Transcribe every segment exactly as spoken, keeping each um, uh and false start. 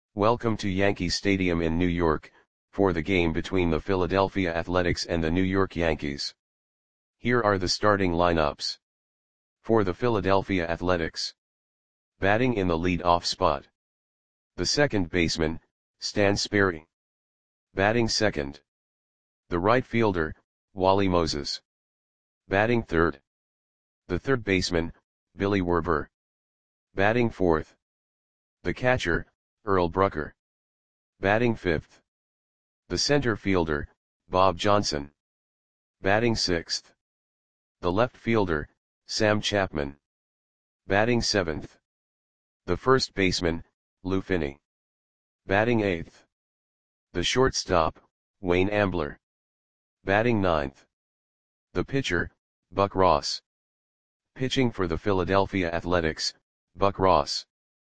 Welcome to Yankee Stadium in New York, for the game between the Philadelphia Athletics and the New York Yankees. Here are the starting lineups. For the Philadelphia Athletics. Batting in the lead-off spot. The second baseman, Stan Sperry. Batting second. The right fielder, Wally Moses. Batting third. The third baseman, Billy Werber. Batting fourth. The catcher, Earl Brucker. Batting fifth. The center fielder, Bob Johnson. Batting sixth. The left fielder, Sam Chapman. Batting seventh. The first baseman, Lou Finney. Batting eighth. The shortstop, Wayne Ambler. Batting ninth. The pitcher, Buck Ross. Pitching for the Philadelphia Athletics, Buck Ross.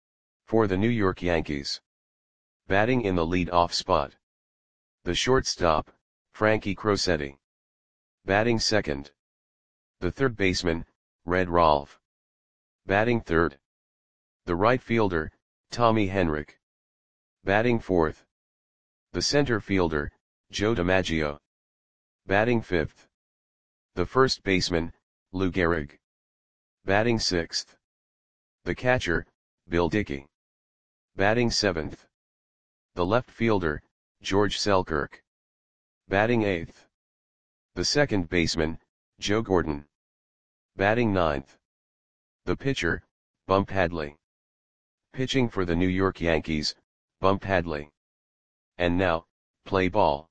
For the New York Yankees. Batting in the lead-off spot. The shortstop, Frankie Crosetti. Batting second. The third baseman, Red Rolfe. Batting third. The right fielder, Tommy Henrich. Batting fourth. The center fielder, Joe DiMaggio. Batting fifth. The first baseman, Lou Gehrig. Batting sixth. The catcher, Bill Dickey. Batting seventh. The left fielder, George Selkirk. Batting eighth. The second baseman, Joe Gordon. Batting ninth. The pitcher, Bump Hadley. Pitching for the New York Yankees, Bump Hadley. And now, play ball.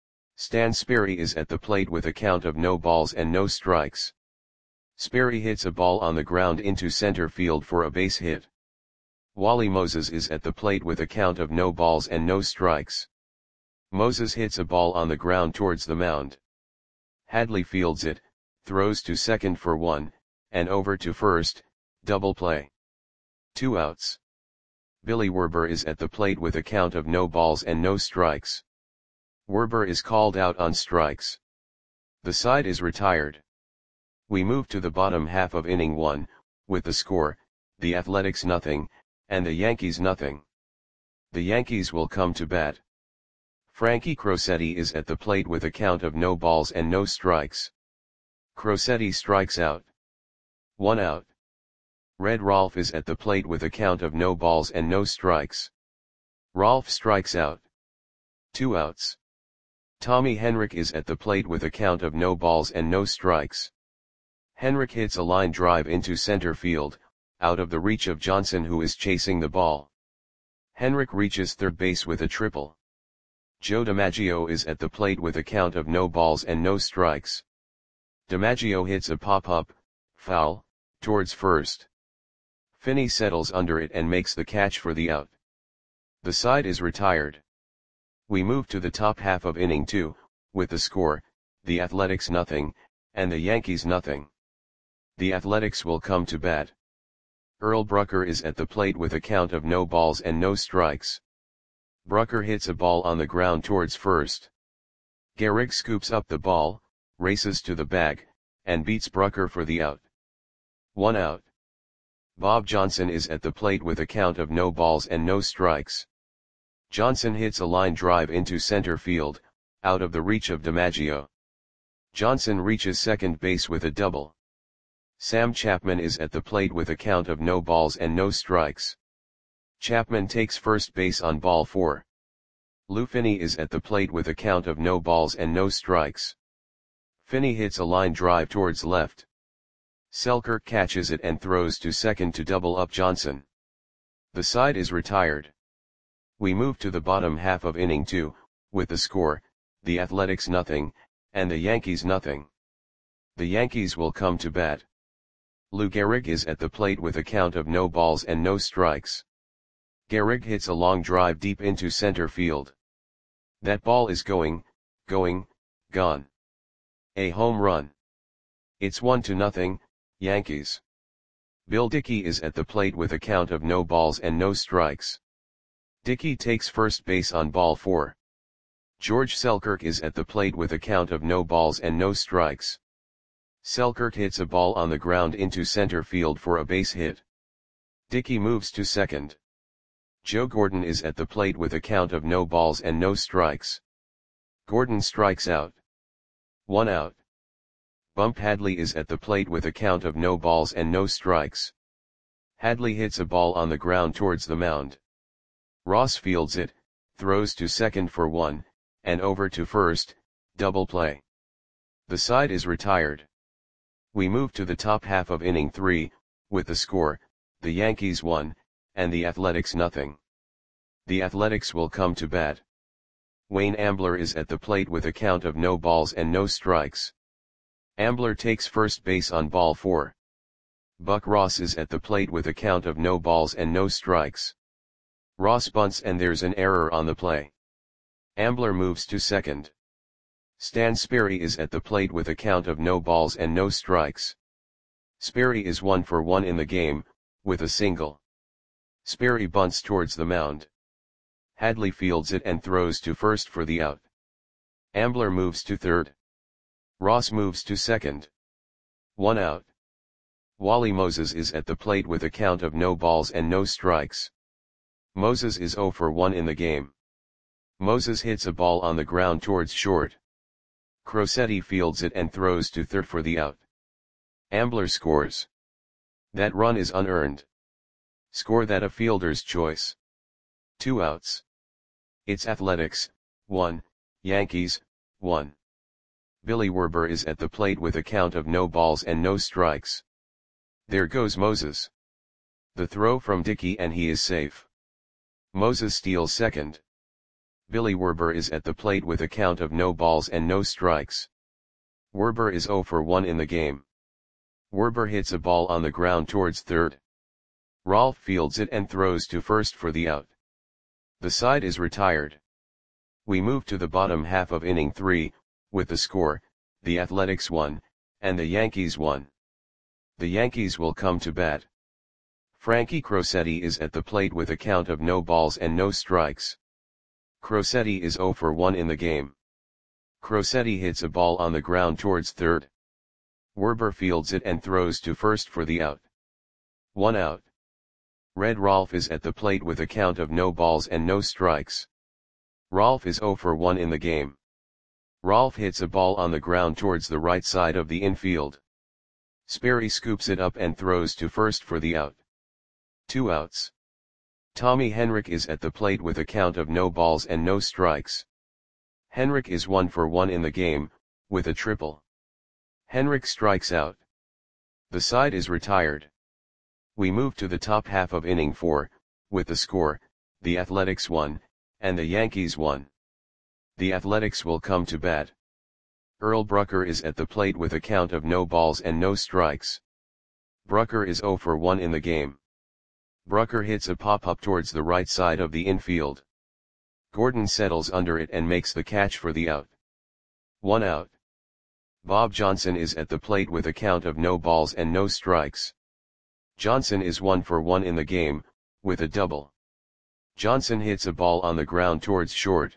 Stan Sperry is at the plate with a count of no balls and no strikes. Sperry hits a ball on the ground into center field for a base hit. Wally Moses is at the plate with a count of no balls and no strikes. Moses hits a ball on the ground towards the mound. Hadley fields it, throws to second for one, and over to first, double play. Two outs. Billy Werber is at the plate with a count of no balls and no strikes. Werber is called out on strikes. The side is retired. We move to the bottom half of inning one, with the score, the Athletics nothing, and the Yankees nothing. The Yankees will come to bat. Frankie Crosetti is at the plate with a count of no balls and no strikes. Crosetti strikes out. One out. Red Rolfe is at the plate with a count of no balls and no strikes. Rolfe strikes out. Two outs. Tommy Henrich is at the plate with a count of no balls and no strikes. Henrich hits a line drive into center field, out of the reach of Johnson, who is chasing the ball. Henrich reaches third base with a triple. Joe DiMaggio is at the plate with a count of no balls and no strikes. DiMaggio hits a pop-up, foul, towards first. Finney settles under it and makes the catch for the out. The side is retired. We move to the top half of inning two, with the score, the Athletics nothing, and the Yankees nothing. The Athletics will come to bat. Earl Brucker is at the plate with a count of no balls and no strikes. Brucker hits a ball on the ground towards first. Gehrig scoops up the ball, races to the bag, and beats Brucker for the out. One out. Bob Johnson is at the plate with a count of no balls and no strikes. Johnson hits a line drive into center field, out of the reach of DiMaggio. Johnson reaches second base with a double. Sam Chapman is at the plate with a count of no balls and no strikes. Chapman takes first base on ball four. Lou Finney is at the plate with a count of no balls and no strikes. Finney hits a line drive towards left. Selkirk catches it and throws to second to double up Johnson. The side is retired. We move to the bottom half of inning two, with the score, the Athletics nothing, and the Yankees nothing. The Yankees will come to bat. Lou Gehrig is at the plate with a count of no balls and no strikes. Gehrig hits a long drive deep into center field. That ball is going, going, gone. A home run. It's one to nothing, Yankees. Bill Dickey is at the plate with a count of no balls and no strikes. Dickey takes first base on ball four. George Selkirk is at the plate with a count of no balls and no strikes. Selkirk hits a ball on the ground into center field for a base hit. Dickey moves to second. Joe Gordon is at the plate with a count of no balls and no strikes. Gordon strikes out. One out. Bump Hadley is at the plate with a count of no balls and no strikes. Hadley hits a ball on the ground towards the mound. Ross fields it, throws to second for one, and over to first, double play. The side is retired. We move to the top half of inning three, with the score, the Yankees one, and the Athletics nothing. The Athletics will come to bat. Wayne Ambler is at the plate with a count of no balls and no strikes. Ambler takes first base on ball four. Buck Ross is at the plate with a count of no balls and no strikes. Ross bunts and there's an error on the play. Ambler moves to second. Stan Sperry is at the plate with a count of no balls and no strikes. Sperry is one for one in the game, with a single. Sperry bunts towards the mound. Hadley fields it and throws to first for the out. Ambler moves to third. Ross moves to second. One out. Wally Moses is at the plate with a count of no balls and no strikes. Moses is zero for one in the game. Moses hits a ball on the ground towards short. Crosetti fields it and throws to third for the out. Ambler scores. That run is unearned. Score that a fielder's choice. Two outs. It's Athletics, one, Yankees, one. Billy Werber is at the plate with a count of no balls and no strikes. There goes Moses. The throw from Dickey and he is safe. Moses steals second. Billy Werber is at the plate with a count of no balls and no strikes. Werber is zero for one in the game. Werber hits a ball on the ground towards third. Rolfe fields it and throws to first for the out. The side is retired. We move to the bottom half of inning three, with the score, the Athletics one, and the Yankees one. The Yankees will come to bat. Frankie Crosetti is at the plate with a count of no balls and no strikes. Crosetti is zero for one in the game. Crosetti hits a ball on the ground towards third. Werber fields it and throws to first for the out. One out. Red Rolfe is at the plate with a count of no balls and no strikes. Rolfe is zero for one in the game. Rolfe hits a ball on the ground towards the right side of the infield. Sperry scoops it up and throws to first for the out. Two outs. Tommy Henrich is at the plate with a count of no balls and no strikes. Henrich is one for one in the game, with a triple. Henrich strikes out. The side is retired. We move to the top half of inning four, with the score, the Athletics one, and the Yankees one. The Athletics will come to bat. Earl Brucker is at the plate with a count of no balls and no strikes. Brucker is zero for one in the game. Brucker hits a pop-up towards the right side of the infield. Gordon settles under it and makes the catch for the out. One out. Bob Johnson is at the plate with a count of no balls and no strikes. Johnson is one for one in the game, with a double. Johnson hits a ball on the ground towards short.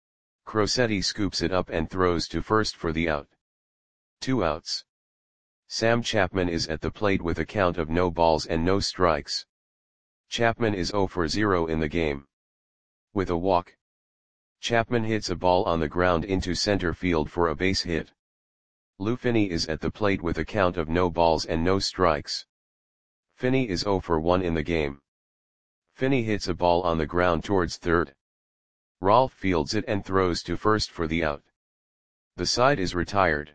Crosetti scoops it up and throws to first for the out. Two outs. Sam Chapman is at the plate with a count of no balls and no strikes. Chapman is zero for zero in the game. With a walk. Chapman hits a ball on the ground into center field for a base hit. Lou Finney is at the plate with a count of no balls and no strikes. Finney is zero for one in the game. Finney hits a ball on the ground towards third. Rolfe fields it and throws to first for the out. The side is retired.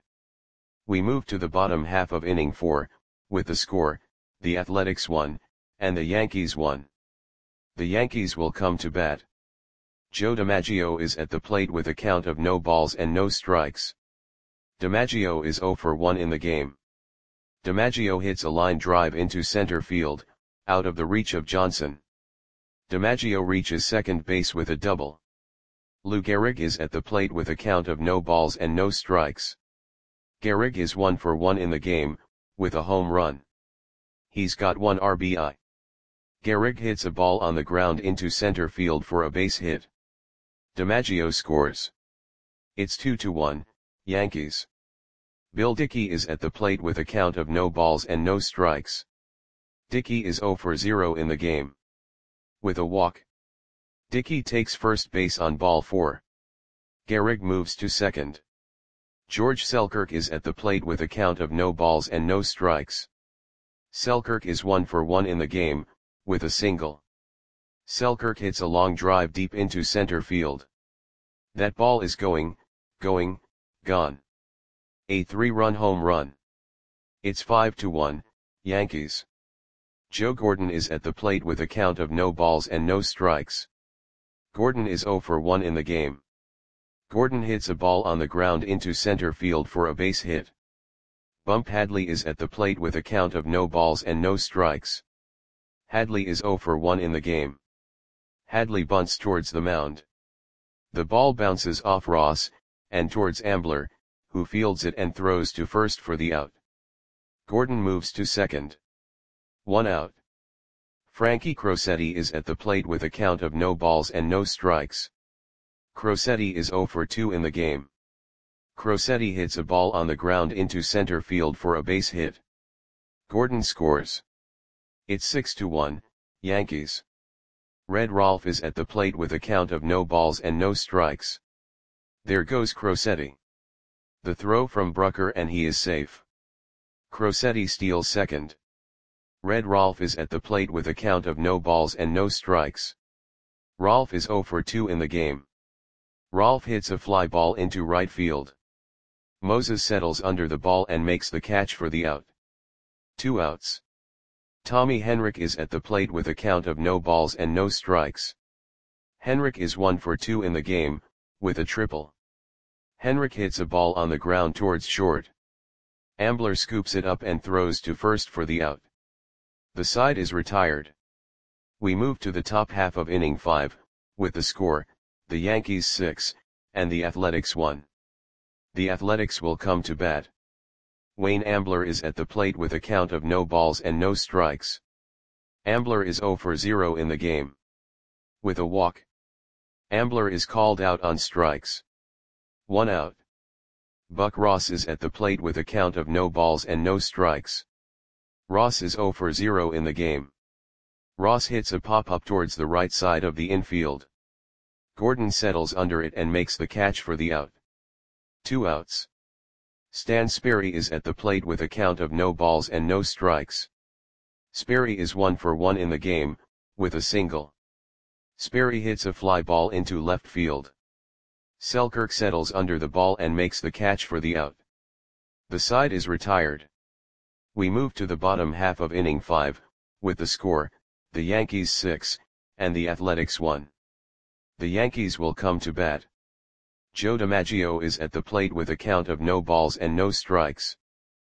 We move to the bottom half of inning four, with the score, the Athletics one, and the Yankees one. The Yankees will come to bat. Joe DiMaggio is at the plate with a count of no balls and no strikes. DiMaggio is zero for one in the game. DiMaggio hits a line drive into center field, out of the reach of Johnson. DiMaggio reaches second base with a double. Lou Gehrig is at the plate with a count of no balls and no strikes. Gehrig is one for one in the game, with a home run. He's got one R B I. Gehrig hits a ball on the ground into center field for a base hit. DiMaggio scores. It's two to one, Yankees. Bill Dickey is at the plate with a count of no balls and no strikes. Dickey is zero for zero in the game. With a walk. Dickey takes first base on ball four. Gehrig moves to second. George Selkirk is at the plate with a count of no balls and no strikes. Selkirk is one for one in the game, with a single. Selkirk hits a long drive deep into center field. That ball is going, going, gone. A three-run home run. It's five to one, Yankees. Joe Gordon is at the plate with a count of no balls and no strikes. Gordon is zero for one in the game. Gordon hits a ball on the ground into center field for a base hit. Bump Hadley is at the plate with a count of no balls and no strikes. Hadley is zero for one in the game. Hadley bunts towards the mound. The ball bounces off Ross, and towards Ambler, who fields it and throws to first for the out. Gordon moves to second. One out. Frankie Crosetti is at the plate with a count of no balls and no strikes. Crosetti is zero for two in the game. Crosetti hits a ball on the ground into center field for a base hit. Gordon scores. It's six to one, Yankees. Red Rolfe is at the plate with a count of no balls and no strikes. There goes Crosetti. The throw from Brucker and he is safe. Crosetti steals second. Red Rolfe is at the plate with a count of no balls and no strikes. Rolfe is zero for two in the game. Rolfe hits a fly ball into right field. Moses settles under the ball and makes the catch for the out. Two outs. Tommy Henrich is at the plate with a count of no balls and no strikes. Henrich is one for two in the game, with a triple. Henrich hits a ball on the ground towards short. Ambler scoops it up and throws to first for the out. The side is retired. We move to the top half of inning five, with the score, the Yankees six, and the Athletics one. The Athletics will come to bat. Wayne Ambler is at the plate with a count of no balls and no strikes. Ambler is zero for zero in the game. With a walk. Ambler is called out on strikes. One out. Buck Ross is at the plate with a count of no balls and no strikes. Ross is zero for zero in the game. Ross hits a pop-up towards the right side of the infield. Gordon settles under it and makes the catch for the out. Two outs. Stan Sperry is at the plate with a count of no balls and no strikes. Sperry is one for one in the game, with a single. Sperry hits a fly ball into left field. Selkirk settles under the ball and makes the catch for the out. The side is retired. We move to the bottom half of inning five, with the score, the Yankees six, and the Athletics one. The Yankees will come to bat. Joe DiMaggio is at the plate with a count of no balls and no strikes.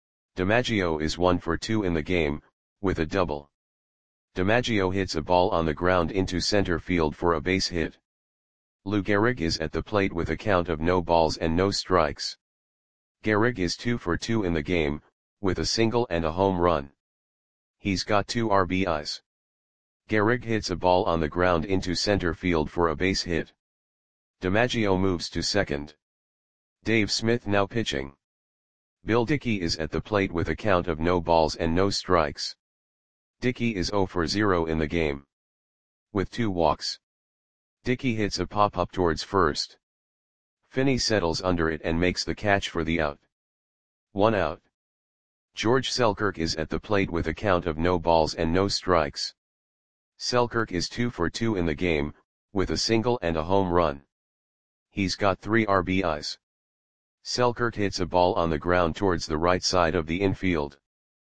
DiMaggio is one for two in the game, with a double. DiMaggio hits a ball on the ground into center field for a base hit. Lou Gehrig is at the plate with a count of no balls and no strikes. Gehrig is two for two in the game, with a single and a home run. He's got two R B Is. Gehrig hits a ball on the ground into center field for a base hit. DiMaggio moves to second. Dave Smith now pitching. Bill Dickey is at the plate with a count of no balls and no strikes. Dickey is zero for zero in the game. With two walks. Dickey hits a pop-up towards first. Finney settles under it and makes the catch for the out. One out. George Selkirk is at the plate with a count of no balls and no strikes. Selkirk is two for two in the game, with a single and a home run. He's got three R B Is. Selkirk hits a ball on the ground towards the right side of the infield.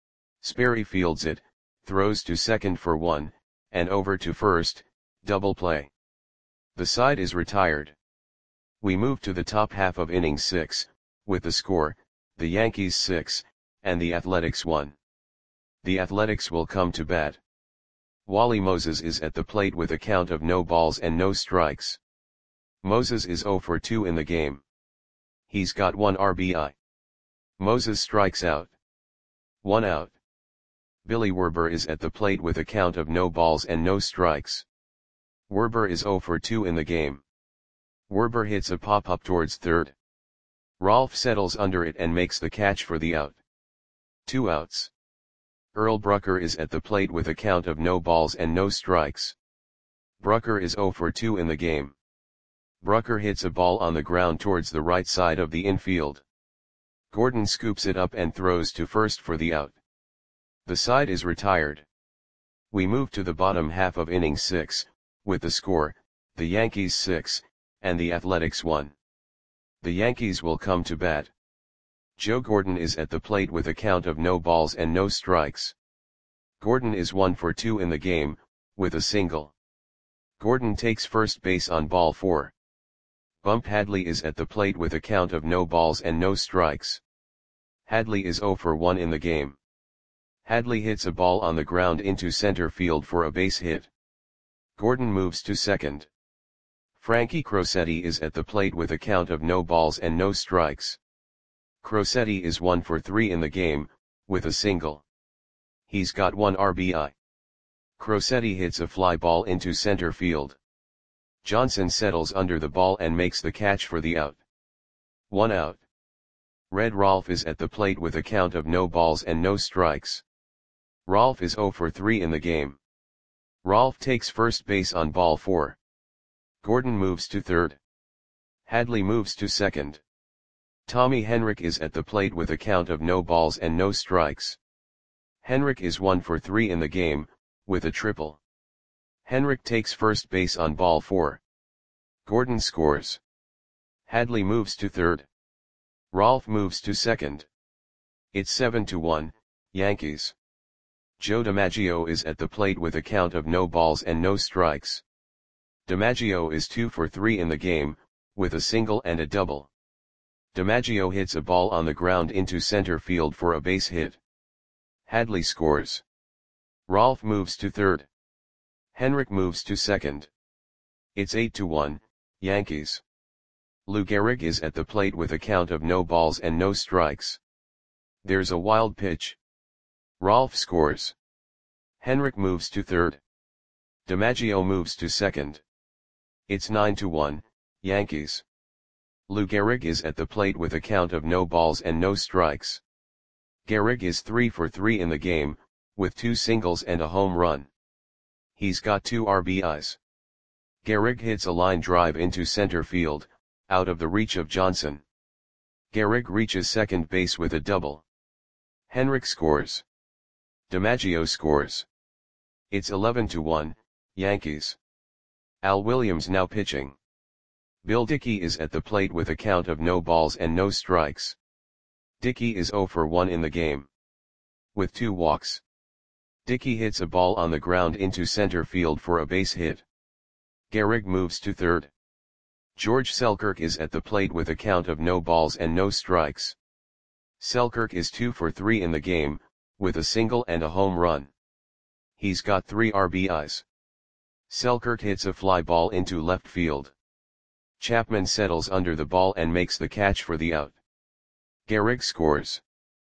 Sperry fields it, throws to second for one, and over to first, double play. The side is retired. We move to the top half of inning six, with the score, the Yankees six, and the Athletics one. The Athletics will come to bat. Wally Moses is at the plate with a count of no balls and no strikes. Moses is zero for two in the game. He's got one R B I. Moses strikes out. One out. Billy Werber is at the plate with a count of no balls and no strikes. Werber is zero for two in the game. Werber hits a pop-up towards third. Rolfe settles under it and makes the catch for the out. Two outs. Earl Brucker is at the plate with a count of no balls and no strikes. Brucker is zero for two in the game. Brucker hits a ball on the ground towards the right side of the infield. Gordon scoops it up and throws to first for the out. The side is retired. We move to the bottom half of inning six, with the score, the Yankees six, and the Athletics one. The Yankees will come to bat. Joe Gordon is at the plate with a count of no balls and no strikes. Gordon is one for two in the game, with a single. Gordon takes first base on ball four. Bump Hadley is at the plate with a count of no balls and no strikes. Hadley is zero for one in the game. Hadley hits a ball on the ground into center field for a base hit. Gordon moves to second. Frankie Crosetti is at the plate with a count of no balls and no strikes. Crosetti is one for three in the game, with a single. He's got one R B I. Crosetti hits a fly ball into center field. Johnson settles under the ball and makes the catch for the out. One out. Red Rolfe is at the plate with a count of no balls and no strikes. Rolfe is zero for three in the game. Rolfe takes first base on ball four. Gordon moves to third. Hadley moves to second. Tommy Henrich is at the plate with a count of no balls and no strikes. Henrich is one for three in the game, with a triple. Henrich takes first base on ball four. Gordon scores. Hadley moves to third. Rolfe moves to second. It's seven to one, Yankees. Joe DiMaggio is at the plate with a count of no balls and no strikes. DiMaggio is two for three in the game, with a single and a double. DiMaggio hits a ball on the ground into center field for a base hit. Hadley scores. Rolfe moves to third. Henrich moves to second. It's eight to one, Yankees. Lou Gehrig is at the plate with a count of no balls and no strikes. There's a wild pitch. Rolfe scores. Henrich moves to third. DiMaggio moves to second. It's nine to one, Yankees. Lou Gehrig is at the plate with a count of no balls and no strikes. Gehrig is three for three in the game, with two singles and a home run. He's got two R B Is. Gehrig hits a line drive into center field, out of the reach of Johnson. Gehrig reaches second base with a double. Henrich scores. DiMaggio scores. It's eleven to one, Yankees. Al Williams now pitching. Bill Dickey is at the plate with a count of no balls and no strikes. Dickey is zero for one in the game. With two walks. Dickey hits a ball on the ground into center field for a base hit. Gehrig moves to third. George Selkirk is at the plate with a count of no balls and no strikes. Selkirk is two for three in the game, with a single and a home run. He's got three R B Is. Selkirk hits a fly ball into left field. Chapman settles under the ball and makes the catch for the out. Gehrig scores.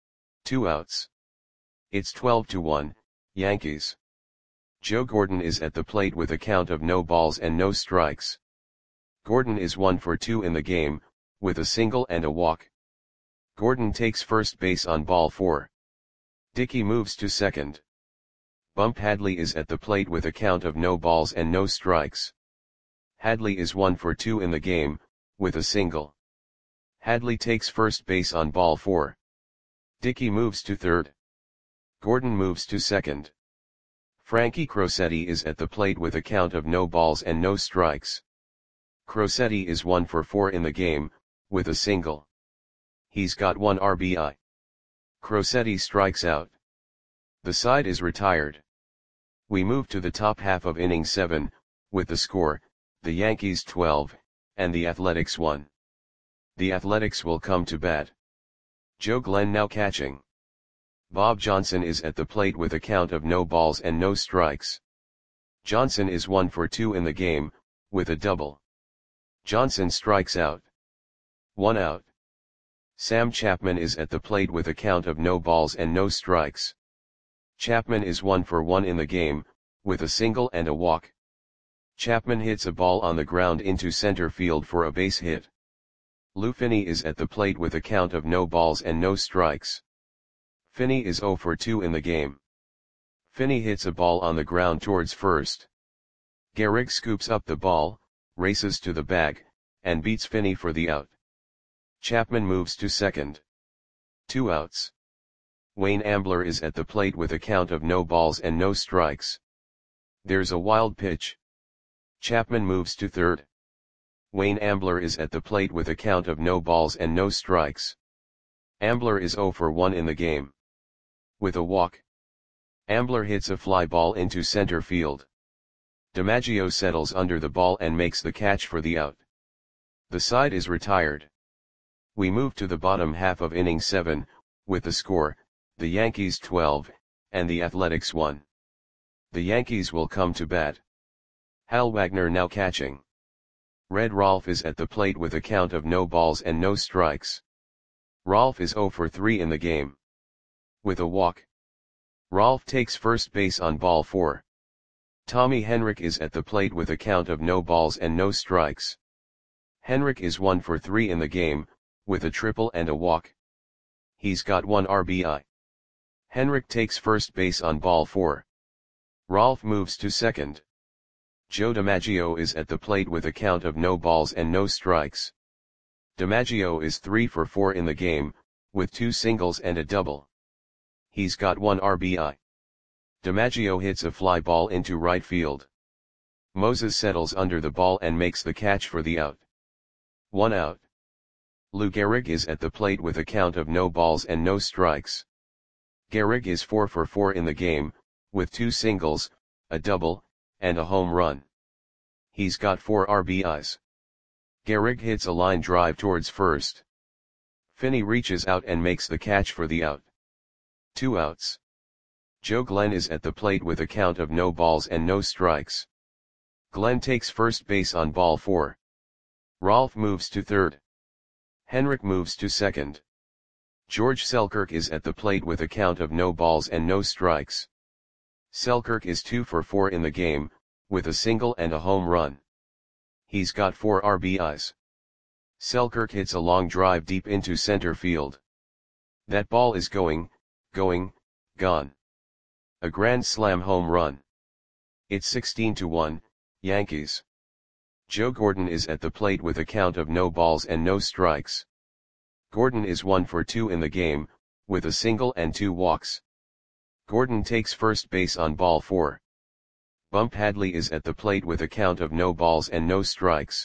Two outs. It's twelve to one, Yankees. Joe Gordon is at the plate with a count of no balls and no strikes. Gordon is one for two in the game, with a single and a walk. Gordon takes first base on ball four. Dickey moves to second. Bump Hadley is at the plate with a count of no balls and no strikes. Hadley is one for two in the game, with a single. Hadley takes first base on ball four. Dickey moves to third. Gordon moves to second. Frankie Crosetti is at the plate with a count of no balls and no strikes. Crosetti is one for four in the game, with a single. He's got one R B I. Crosetti strikes out. The side is retired. We move to the top half of inning seven, with the score, the Yankees twelve, and the Athletics one. The Athletics will come to bat. Joe Glenn now catching. Bob Johnson is at the plate with a count of no balls and no strikes. Johnson is one for two in the game, with a double. Johnson strikes out. One out. Sam Chapman is at the plate with a count of no balls and no strikes. Chapman is one for one in the game, with a single and a walk. Chapman hits a ball on the ground into center field for a base hit. Lou Finney is at the plate with a count of no balls and no strikes. Finney is zero for two in the game. Finney hits a ball on the ground towards first. Gehrig scoops up the ball, races to the bag, and beats Finney for the out. Chapman moves to second. Two outs. Wayne Ambler is at the plate with a count of no balls and no strikes. There's a wild pitch. Chapman moves to third. Wayne Ambler is at the plate with a count of no balls and no strikes. Ambler is oh for one in the game. With a walk. Ambler hits a fly ball into center field. DiMaggio settles under the ball and makes the catch for the out. The side is retired. We move to the bottom half of inning seven, with the score, the Yankees twelve, and the Athletics one. The Yankees will come to bat. Hal Wagner now catching. Red Rolf is at the plate with a count of no balls and no strikes. Rolf is oh for three in the game. With a walk. Rolf takes first base on ball four. Tommy Henrich is at the plate with a count of no balls and no strikes. Henrich is one for three in the game, with a triple and a walk. He's got one R B I. Henrich takes first base on ball four. Rolf moves to second. Joe DiMaggio is at the plate with a count of no balls and no strikes. DiMaggio is three for four in the game, with two singles and a double. He's got one R B I. DiMaggio hits a fly ball into right field. Moses settles under the ball and makes the catch for the out. One out. Lou Gehrig is at the plate with a count of no balls and no strikes. Gehrig is four for four in the game, with two singles, a double, and a home run. He's got four R B Is. Gehrig hits a line drive towards first. Finney reaches out and makes the catch for the out. Two outs. Joe Glenn is at the plate with a count of no balls and no strikes. Glenn takes first base on ball four. Rolf moves to third. Henrich moves to second. George Selkirk is at the plate with a count of no balls and no strikes. Selkirk is two for four in the game, with a single and a home run. He's got four R B Is. Selkirk hits a long drive deep into center field. That ball is going, going, gone. A grand slam home run. It's sixteen to one, Yankees. Joe Gordon is at the plate with a count of no balls and no strikes. Gordon is one for two in the game, with a single and two walks. Gordon takes first base on ball four. Bump Hadley is at the plate with a count of no balls and no strikes.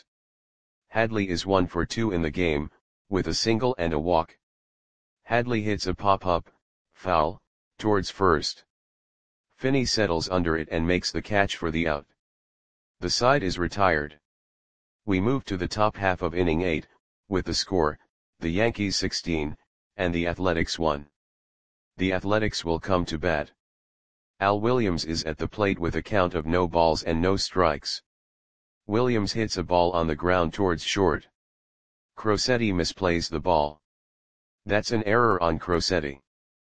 Hadley is one for two in the game, with a single and a walk. Hadley hits a pop-up, foul, towards first. Finney settles under it and makes the catch for the out. The side is retired. We move to the top half of inning eight, with the score, the Yankees sixteen, and the Athletics one. The Athletics will come to bat. Al Williams is at the plate with a count of no balls and no strikes. Williams hits a ball on the ground towards short. Crosetti misplays the ball. That's an error on Crosetti.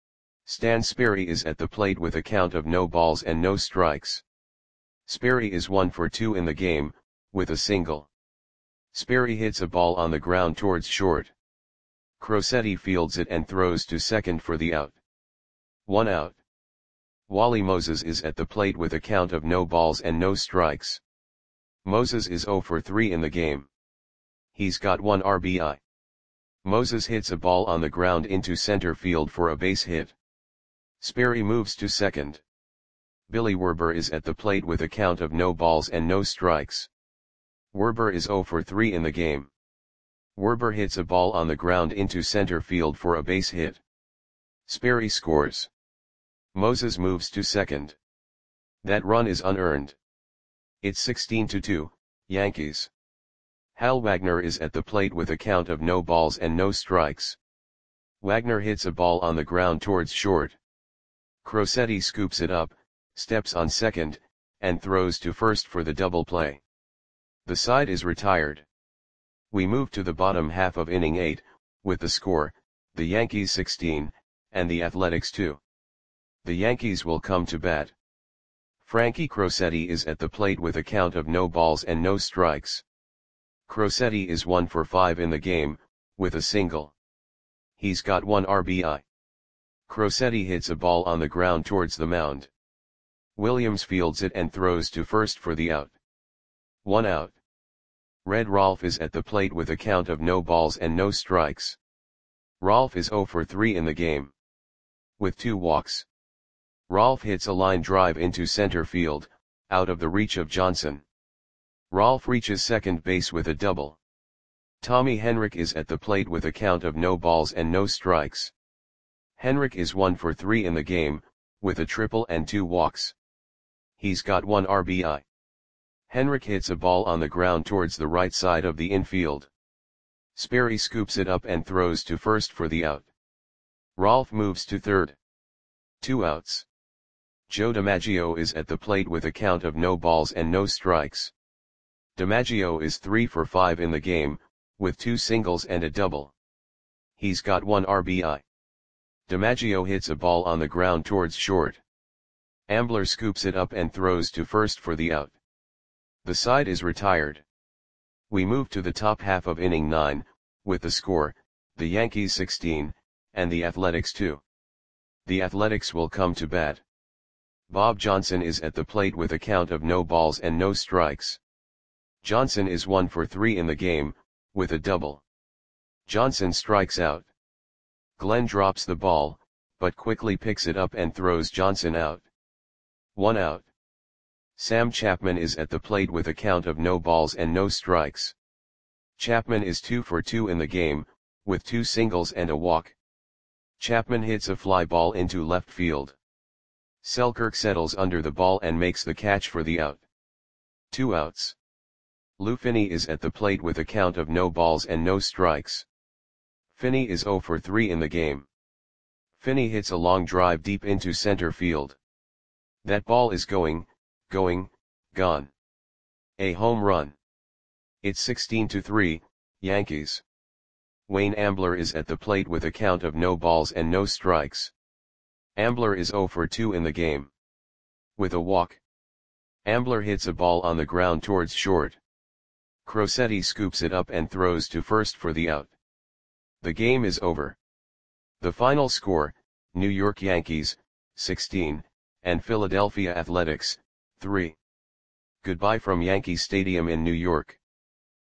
Stan Sperry is at the plate with a count of no balls and no strikes. Sperry is one for two in the game, with a single. Sperry hits a ball on the ground towards short. Crosetti fields it and throws to second for the out. One out. Wally Moses is at the plate with a count of no balls and no strikes. Moses is oh for three in the game. He's got one R B I. Moses hits a ball on the ground into center field for a base hit. Sperry moves to second. Billy Werber is at the plate with a count of no balls and no strikes. Werber is oh for three in the game. Werber hits a ball on the ground into center field for a base hit. Sperry scores. Moses moves to second. That run is unearned. It's sixteen to two, Yankees. Hal Wagner is at the plate with a count of no balls and no strikes. Wagner hits a ball on the ground towards short. Crosetti scoops it up, steps on second, and throws to first for the double play. The side is retired. We move to the bottom half of inning eight, with the score, the Yankees sixteen, and the Athletics two. The Yankees will come to bat. Frankie Crosetti is at the plate with a count of no balls and no strikes. Crosetti is one for five in the game, with a single. He's got one R B I. Crosetti hits a ball on the ground towards the mound. Williams fields it and throws to first for the out. One out. Red Rolf is at the plate with a count of no balls and no strikes. Rolf is zero for three in the game. With two walks. Rolf hits a line drive into center field, out of the reach of Johnson. Rolf reaches second base with a double. Tommy Henrich is at the plate with a count of no balls and no strikes. Henrich is one for three in the game, with a triple and two walks. He's got one R B I. Henrich hits a ball on the ground towards the right side of the infield. Sperry scoops it up and throws to first for the out. Rolf moves to third. Two outs. Joe DiMaggio is at the plate with a count of no balls and no strikes. DiMaggio is three for five in the game, with two singles and a double. He's got one R B I. DiMaggio hits a ball on the ground towards short. Ambler scoops it up and throws to first for the out. The side is retired. We move to the top half of inning nine, with the score, the Yankees sixteen, and the Athletics two. The Athletics will come to bat. Bob Johnson is at the plate with a count of no balls and no strikes. Johnson is one for three in the game, with a double. Johnson strikes out. Glenn drops the ball, but quickly picks it up and throws Johnson out. One out. Sam Chapman is at the plate with a count of no balls and no strikes. Chapman is two for two in the game, with two singles and a walk. Chapman hits a fly ball into left field. Selkirk settles under the ball and makes the catch for the out. Two outs. Lou Finney is at the plate with a count of no balls and no strikes. Finney is zero for three in the game. Finney hits a long drive deep into center field. That ball is going, going, gone. A home run. It's sixteen to three, Yankees. Wayne Ambler is at the plate with a count of no balls and no strikes. Ambler is zero for two in the game. With a walk. Ambler hits a ball on the ground towards short. Crosetti scoops it up and throws to first for the out. The game is over. The final score, New York Yankees, sixteen, and Philadelphia Athletics, three. Goodbye from Yankee Stadium in New York.